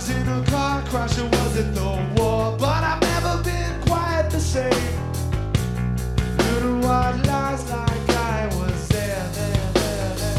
was in a car crash, or was it the war? But I've never been quite the same. Good and white lies like I was there, there, there, there.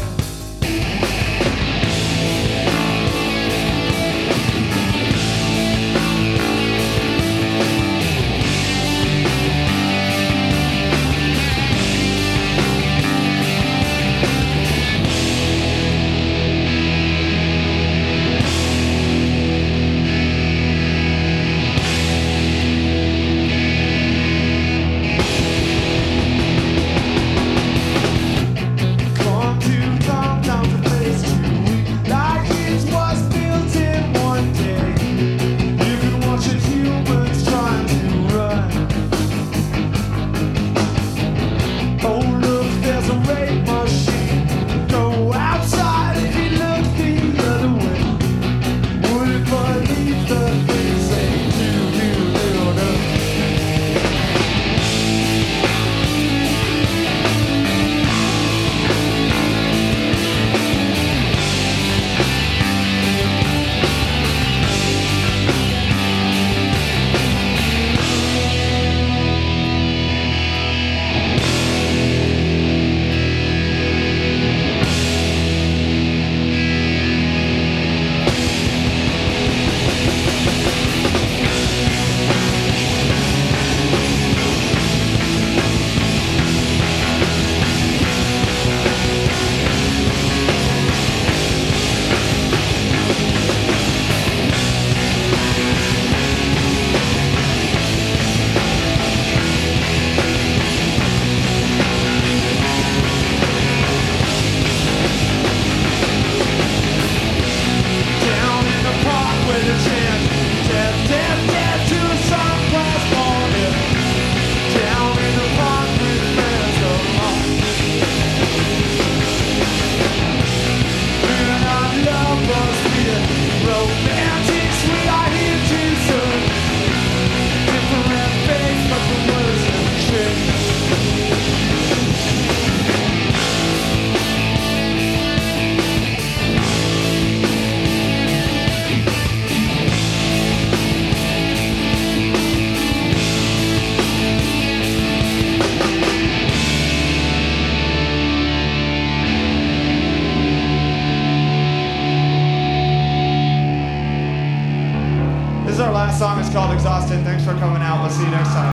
This is our last song. It's called Exhausted. Thanks for coming out. We'll see you next time.